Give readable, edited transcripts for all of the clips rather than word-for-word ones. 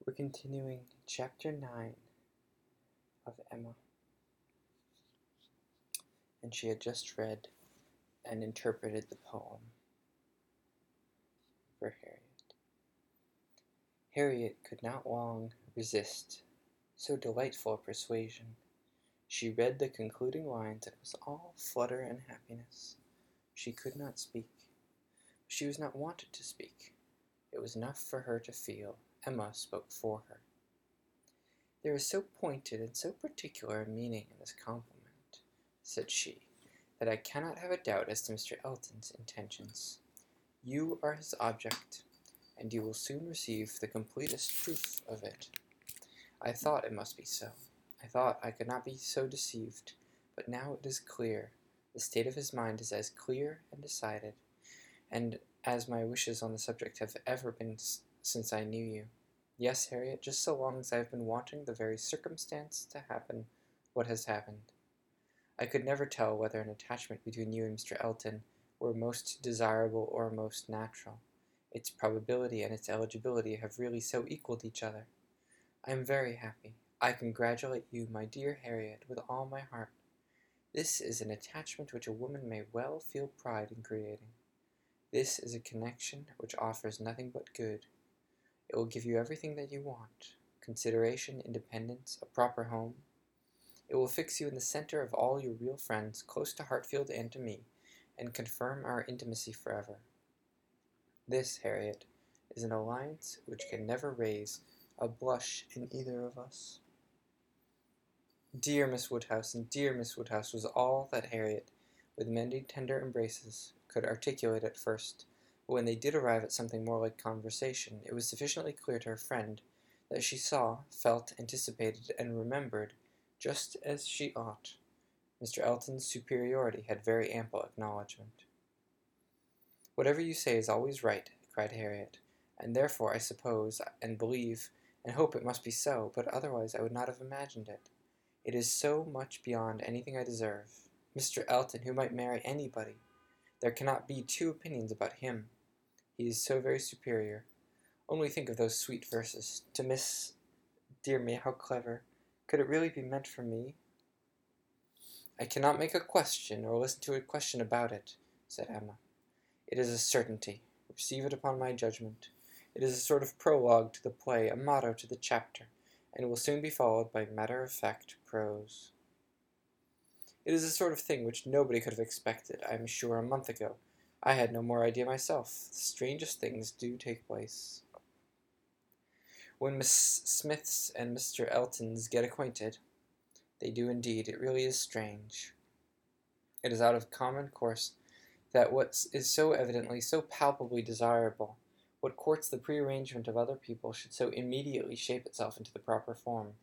We're continuing Chapter 9 of Emma, and she had just read and interpreted the poem for Harriet. Harriet could not long resist so delightful a persuasion. She read the concluding lines and was all flutter and happiness. She could not speak. She was not wanted to speak. It was enough for her to feel. Emma spoke for her. "There is so pointed and so particular a meaning in this compliment," said she, "that I cannot have a doubt as to Mr. Elton's intentions. You are his object, and you will soon receive the completest proof of it. I thought it must be so. I thought I could not be so deceived, but now it is clear. The state of his mind is as clear and decided, and as my wishes on the subject have ever been since I knew you. Yes, Harriet, just so long as I have been wanting the very circumstance to happen what has happened. I could never tell whether an attachment between you and Mr. Elton were most desirable or most natural. Its probability and its eligibility have really so equaled each other. I am very happy. I congratulate you, my dear Harriet, with all my heart. This is an attachment which a woman may well feel pride in creating. This is a connection which offers nothing but good. It will give you everything that you want: consideration, independence, a proper home. It will fix you in the center of all your real friends, close to Hartfield and to me, and confirm our intimacy forever. This, Harriet, is an alliance which can never raise a blush in either of us." "Dear Miss Woodhouse, and dear Miss Woodhouse," was all that Harriet, with many tender embraces, could articulate at first, but when they did arrive at something more like conversation, it was sufficiently clear to her friend that she saw, felt, anticipated, and remembered, just as she ought, Mr. Elton's superiority had very ample acknowledgment. "Whatever you say is always right," cried Harriet, "and therefore I suppose, and believe, and hope it must be so, but otherwise I would not have imagined it. It is so much beyond anything I deserve. Mr. Elton, who might marry anybody. There cannot be two opinions about him. He is so very superior. Only think of those sweet verses. To Miss... Dear me, how clever. Could it really be meant for me?" "I cannot make a question, or listen to a question about it," said Emma. "It is a certainty. Receive it upon my judgment. It is a sort of prologue to the play, a motto to the chapter, and will soon be followed by matter-of-fact prose. It is a sort of thing which nobody could have expected, I am sure, a month ago. I had no more idea myself. The strangest things do take place. When Miss Smiths and Mr. Eltons get acquainted, they do indeed. It really is strange. It is out of common course that what is so evidently, so palpably desirable, what courts the prearrangement of other people, should so immediately shape itself into the proper form.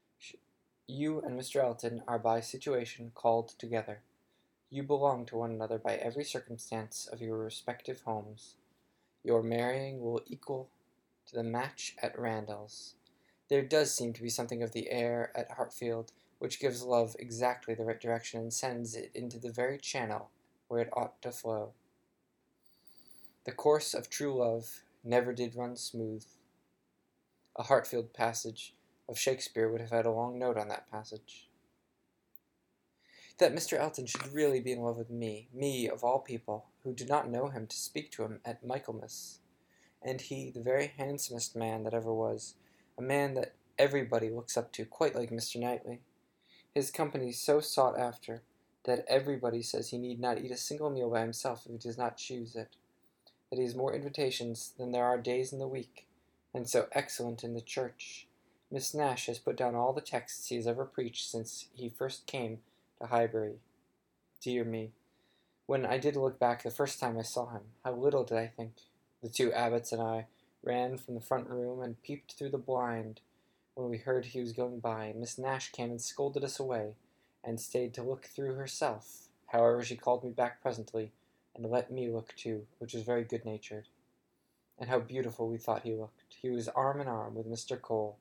You and Mr. Elton are by situation called together. You belong to one another by every circumstance of your respective homes. Your marrying will equal to the match at Randalls. There does seem to be something of the air at Hartfield, which gives love exactly the right direction and sends it into the very channel where it ought to flow. The course of true love never did run smooth. A Hartfield passage of Shakespeare would have had a long note on that passage. That Mr. Elton should really be in love with me of all people, who did not know him, to speak to him at Michaelmas, and he, the very handsomest man that ever was, a man that everybody looks up to, quite like Mr. Knightley. His company so sought after, that everybody says he need not eat a single meal by himself if he does not choose it, that he has more invitations than there are days in the week, and so excellent in the church. Miss Nash has put down all the texts he has ever preached since he first came to Highbury. Dear me, when I did look back the first time I saw him, how little did I think. The two abbots and I ran from the front room and peeped through the blind when we heard he was going by. Miss Nash came and scolded us away, and stayed to look through herself. However, she called me back presently, and let me look too, which was very good-natured. And how beautiful we thought he looked. He was arm in arm with Mr. Cole.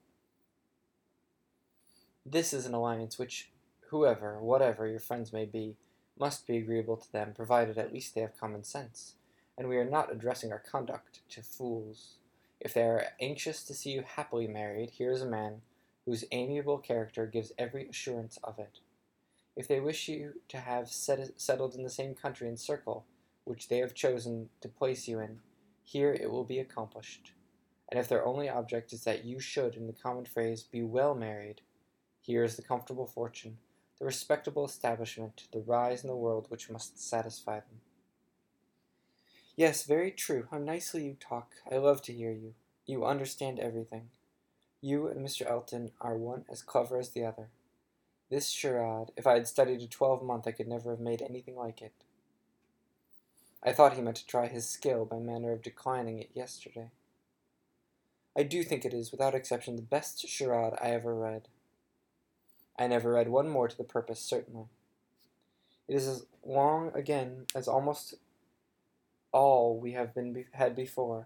This is an alliance which, whoever, whatever your friends may be, must be agreeable to them, provided at least they have common sense, and we are not addressing our conduct to fools. If they are anxious to see you happily married, here is a man whose amiable character gives every assurance of it. If they wish you to have settled in the same country and circle which they have chosen to place you in, here it will be accomplished. And if their only object is that you should, in the common phrase, be well married, here is the comfortable fortune, the respectable establishment, the rise in the world which must satisfy them. Yes, very true. How nicely you talk. I love to hear you. You understand everything. You and Mr. Elton are one as clever as the other. This charade, if I had studied a 12-month, I could never have made anything like it. I thought he meant to try his skill by manner of declining it yesterday. I do think it is, without exception, the best charade I ever read. I never read one more to the purpose, certainly. It is as long, again, as almost all we have had before.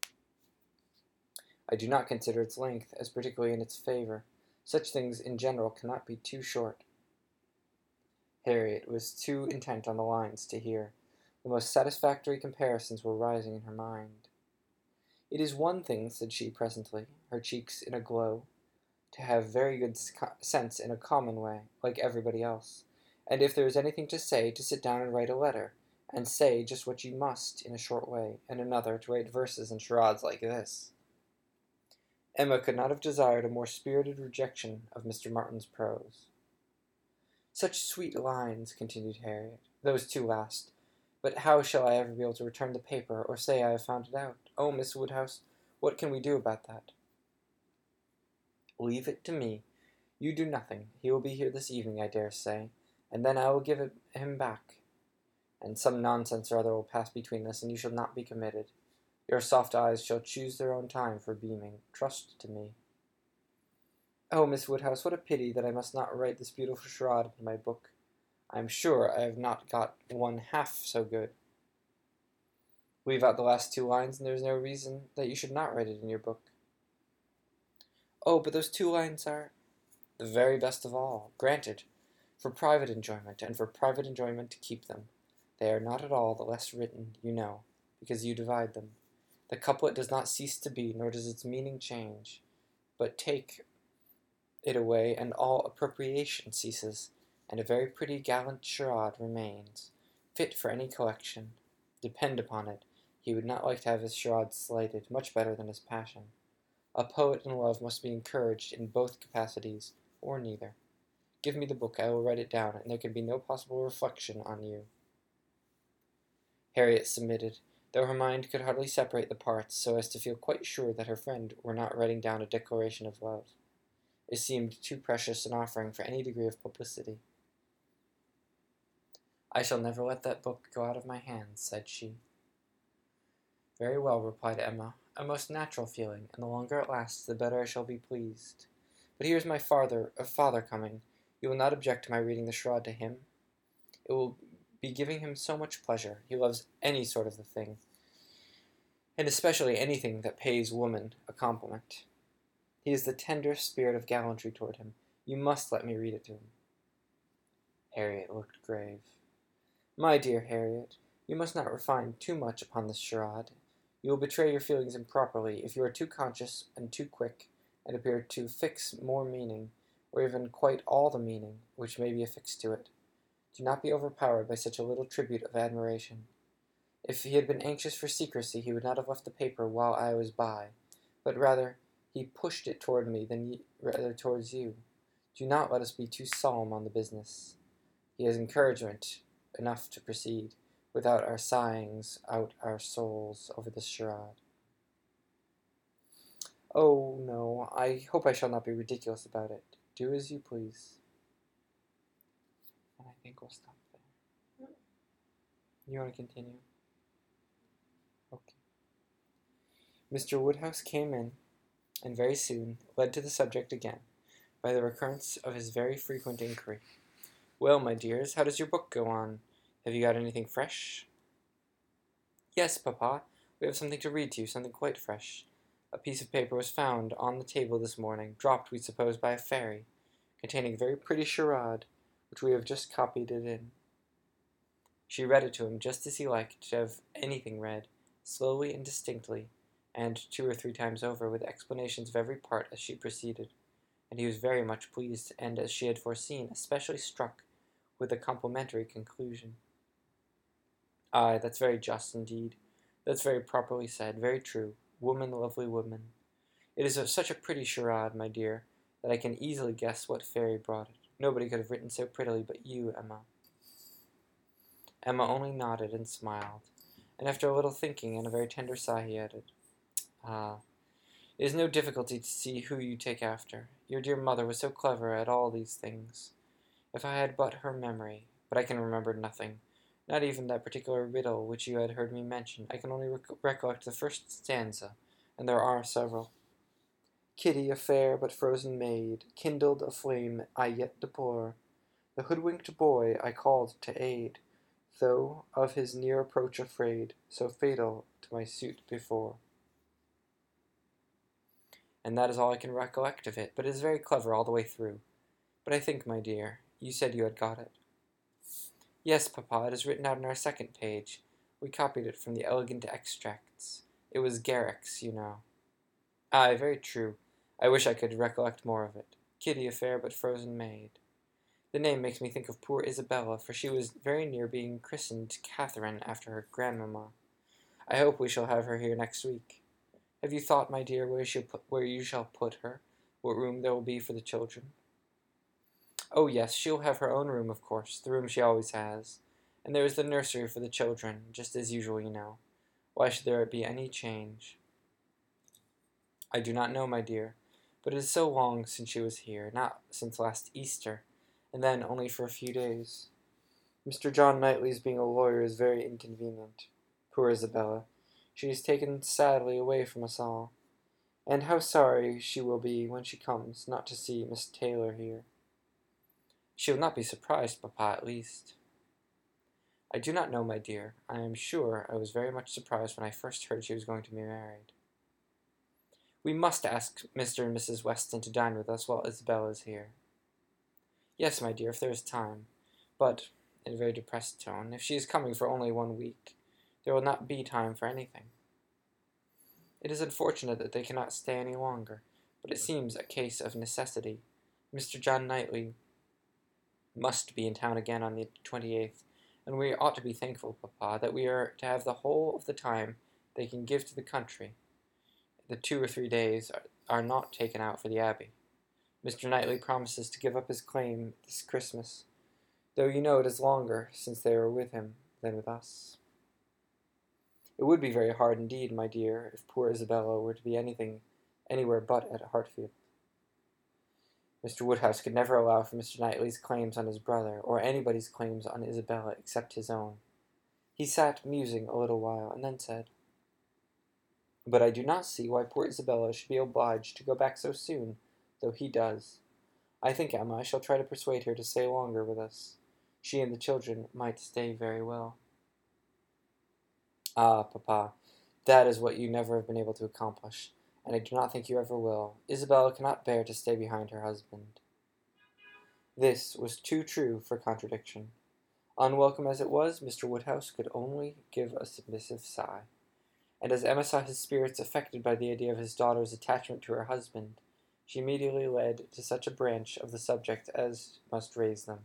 I do not consider its length as particularly in its favor. Such things, in general, cannot be too short. Harriet was too intent on the lines to hear. The most satisfactory comparisons were rising in her mind. It is one thing, said she presently, her cheeks in a glow, to have very good sense in a common way, like everybody else, and if there is anything to say, to sit down and write a letter, and say just what you must in a short way, and another to write verses and charades like this. Emma could not have desired a more spirited rejection of Mr. Martin's prose. Such sweet lines, continued Harriet, those two last. But how shall I ever be able to return the paper, or say I have found it out? Oh, Miss Woodhouse, what can we do about that? Leave it to me. You do nothing. He will be here this evening, I dare say, and then I will give it him back. And some nonsense or other will pass between us, and you shall not be committed. Your soft eyes shall choose their own time for beaming. Trust to me. Oh, Miss Woodhouse, what a pity that I must not write this beautiful charade in my book. I am sure I have not got one half so good. Leave out the last two lines, and there is no reason that you should not write it in your book. Oh, but those two lines are the very best of all. Granted, for private enjoyment, and for private enjoyment to keep them. They are not at all the less written, you know, because you divide them. The couplet does not cease to be, nor does its meaning change, but take it away, and all appropriation ceases, and a very pretty gallant charade remains, fit for any collection. Depend upon it, he would not like to have his charade slighted, much better than his passion. A poet in love must be encouraged in both capacities, or neither. Give me the book, I will write it down, and there can be no possible reflection on you. Harriet submitted, though her mind could hardly separate the parts so as to feel quite sure that her friend were not writing down a declaration of love. It seemed too precious an offering for any degree of publicity. I shall never let that book go out of my hands, said she. Very well, replied Emma, a most natural feeling, and the longer it lasts, the better I shall be pleased. But here is my father coming. You will not object to my reading the charade to him? It will be giving him so much pleasure. He loves any sort of the thing, and especially anything that pays woman a compliment. He is the tenderest spirit of gallantry toward him. You must let me read it to him. Harriet looked grave. My dear Harriet, you must not refine too much upon this charade. You will betray your feelings improperly if you are too conscious and too quick, and appear to fix more meaning, or even quite all the meaning, which may be affixed to it. Do not be overpowered by such a little tribute of admiration. If he had been anxious for secrecy, he would not have left the paper while I was by, but rather he pushed it toward me than rather towards you. Do not let us be too solemn on the business. He has encouragement enough to proceed, without our sighings out our souls over this charade. Oh, no, I hope I shall not be ridiculous about it. Do as you please. And I think we'll stop there. You want to continue? Okay. Mr. Woodhouse came in, and very soon led to the subject again, by the recurrence of his very frequent inquiry. Well, my dears, how does your book go on? Have you got anything fresh? Yes, Papa, we have something to read to you, something quite fresh. A piece of paper was found on the table this morning, dropped, we suppose, by a fairy, containing a very pretty charade, which we have just copied it in. She read it to him just as he liked to have anything read, slowly and distinctly, and 2 or 3 times over, with explanations of every part as she proceeded, and he was very much pleased, and, as she had foreseen, especially struck with the complimentary conclusion. "Ay, that's very just indeed. That's very properly said, very true. Woman, lovely woman. It is such a pretty charade, my dear, that I can easily guess what fairy brought it. Nobody could have written so prettily but you, Emma." Emma only nodded and smiled, and after a little thinking and a very tender sigh, he added, "Ah, it is no difficulty to see who you take after. Your dear mother was so clever at all these things. If I had but her memory, but I can remember nothing, not even that particular riddle which you had heard me mention. I can only recollect the first stanza, and there are several. Kitty, a fair but frozen maid, kindled a flame I yet deplore. The hoodwinked boy I called to aid, though of his near approach afraid, so fatal to my suit before." And that is all I can recollect of it, but it is very clever all the way through. But I think, my dear, you said you had got it. "Yes, papa, it is written out on our second page. We copied it from the Elegant Extracts. It was Garrick's, you know." "Ay, very true. I wish I could recollect more of it. Kitty, a fair but frozen maid. The name makes me think of poor Isabella, for she was very near being christened Catherine after her grandmamma. I hope we shall have her here next week. Have you thought, my dear, where you shall put her? What room there will be for the children?" "Oh, yes, she will have her own room, of course, the room she always has. And there is the nursery for the children, just as usual, you know. Why should there be any change?" "I do not know, my dear, but it is so long since she was here, not since last Easter, and then only for a few days. Mr. John Knightley's being a lawyer is very inconvenient. Poor Isabella, she is taken sadly away from us all. And how sorry she will be when she comes, not to see Miss Taylor here." "She will not be surprised, papa, at least." "I do not know, my dear. I am sure I was very much surprised when I first heard she was going to be married." "We must ask Mr. and Mrs. Weston to dine with us while Isabella is here." "Yes, my dear, if there is time. But," in a very depressed tone, "if she is coming for only 1 week, there will not be time for anything. It is unfortunate that they cannot stay any longer, but it seems a case of necessity. Mr. John Knightley must be in town again on the 28th, and we ought to be thankful, papa, that we are to have the whole of the time they can give to the country. The 2 or 3 days are not taken out for the Abbey. Mr. Knightley promises to give up his claim this Christmas, though you know it is longer since they were with him than with us. It would be very hard indeed, my dear, if poor Isabella were to be anywhere but at Hartfield. Mr. Woodhouse could never allow for Mr. Knightley's claims on his brother, or anybody's claims on Isabella except his own. He sat musing a little while, and then said, "But I do not see why poor Isabella should be obliged to go back so soon, though he does. I think, Emma, I shall try to persuade her to stay longer with us. She and the children might stay very well." "Ah, papa, that is what you never have been able to accomplish, and I do not think you ever will. Isabella cannot bear to stay behind her husband." This was too true for contradiction. Unwelcome as it was, Mr. Woodhouse could only give a submissive sigh, and as Emma saw his spirits affected by the idea of his daughter's attachment to her husband, she immediately led to such a branch of the subject as must raise them.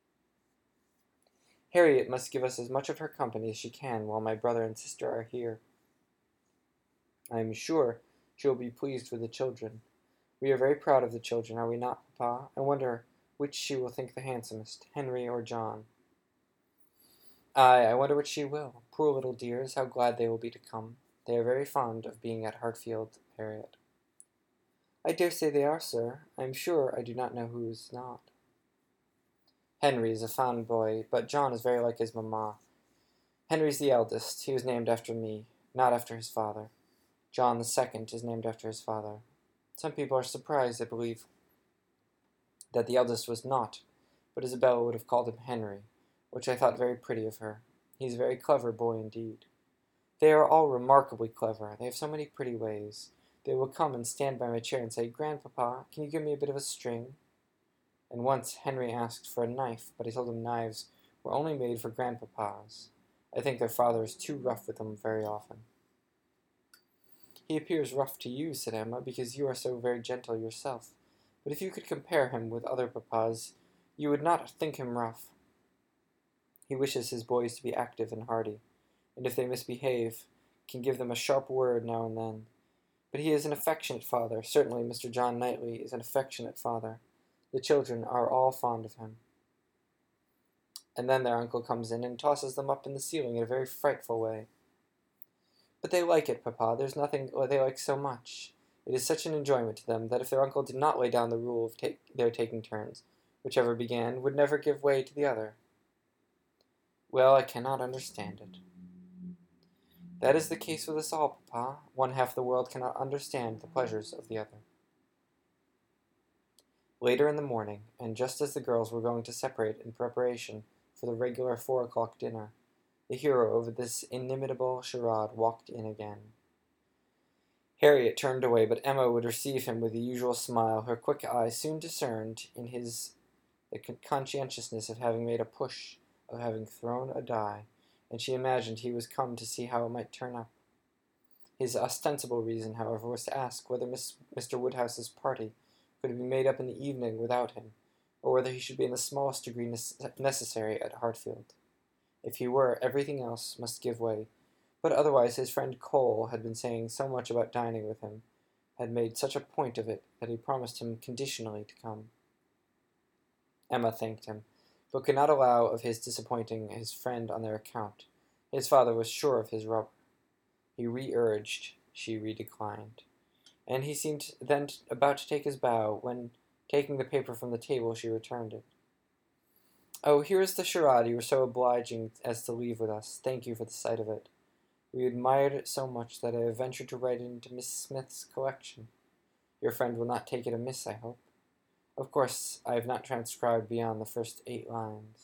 "Harriet must give us as much of her company as she can while my brother and sister are here. I am sure she will be pleased with the children. We are very proud of the children, are we not, papa? I wonder which she will think the handsomest, Henry or John." "Ay, I wonder which she will. Poor little dears, how glad they will be to come. They are very fond of being at Hartfield, Harriet." "I dare say they are, sir. I am sure I do not know who is not." "Henry is a fine boy, but John is very like his mamma. Henry's the eldest. He was named after me, not after his father. John the second is named after his father. Some people are surprised, I believe, that the eldest was not, but Isabella would have called him Henry, which I thought very pretty of her. He is a very clever boy indeed. They are all remarkably clever. They have so many pretty ways. They will come and stand by my chair and say, 'Grandpapa, can you give me a bit of a string?' And once Henry asked for a knife, but I told him knives were only made for grandpapas. I think their father is too rough with them very often. "He appears rough to you," said Emma, "because you are so very gentle yourself. But if you could compare him with other papas, you would not think him rough. He wishes his boys to be active and hardy, and if they misbehave, can give them a sharp word now and then. But he is an affectionate father. Certainly Mr. John Knightley is an affectionate father. The children are all fond of him." And then their uncle comes in and tosses them up in the ceiling in a very frightful way. "But they like it, papa. There's nothing they like so much. It is such an enjoyment to them that if their uncle did not lay down the rule of their taking turns, whichever began would never give way to the other." "Well, I cannot understand it." "That is the case with us all, papa. One half the world cannot understand the pleasures of the other." Later in the morning, and just as the girls were going to separate in preparation for the regular 4 o'clock dinner, the hero of this inimitable charade walked in again. Harriet turned away, but Emma would receive him with the usual smile. Her quick eye soon discerned in his the conscientiousness of having made a push, of having thrown a die, and she imagined he was come to see how it might turn up. His ostensible reason, however, was to ask whether Mr. Woodhouse's party could be made up in the evening without him, or whether he should be in the smallest degree necessary at Hartfield. If he were, everything else must give way, but otherwise his friend Cole had been saying so much about dining with him, had made such a point of it, that he promised him conditionally to come. Emma thanked him, but could not allow of his disappointing his friend on their account. His father was sure of his rubber. He re-urged, she re-declined, and he seemed then about to take his bow, when, taking the paper from the table, she returned it. "Oh, here is the charade you were so obliging as to leave with us. Thank you for the sight of it. We admired it so much that I have ventured to write it into Miss Smith's collection. Your friend will not take it amiss, I hope. Of course, I have not transcribed beyond the first 8 lines."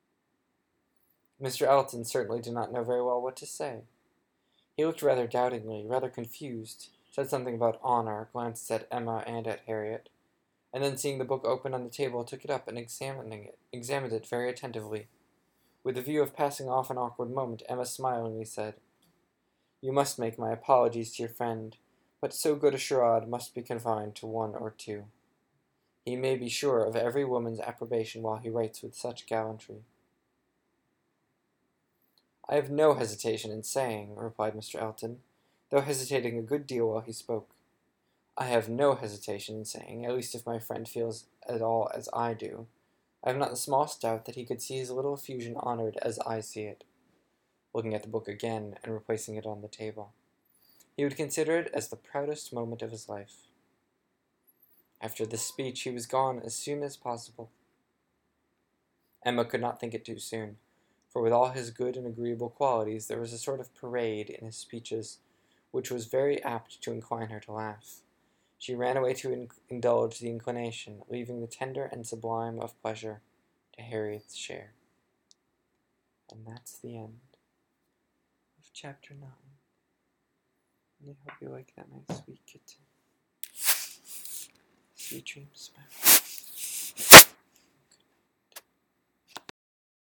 Mr. Elton certainly did not know very well what to say. He looked rather doubtingly, rather confused, said something about honor, glanced at Emma and at Harriet, and then seeing the book open on the table, took it up and examined it very attentively. With the view of passing off an awkward moment, Emma smilingly said, "You must make my apologies to your friend, but so good a charade must be confined to 1 or 2. He may be sure of every woman's approbation while he writes with such gallantry." "I have no hesitation in saying," replied Mr. Elton, though hesitating a good deal while he spoke, "I have no hesitation in saying, at least if my friend feels at all as I do, I have not the smallest doubt that he could see his little effusion honored as I see it," looking at the book again and replacing it on the table. "He would consider it as the proudest moment of his life." After this speech he was gone as soon as possible. Emma could not think it too soon, for with all his good and agreeable qualities there was a sort of parade in his speeches which was very apt to incline her to laugh. She ran away to indulge the inclination, leaving the tender and sublime of pleasure to Harriet's share. And that's the end of chapter 9. And I hope you like that, my sweet kitten. Sweet dreams, my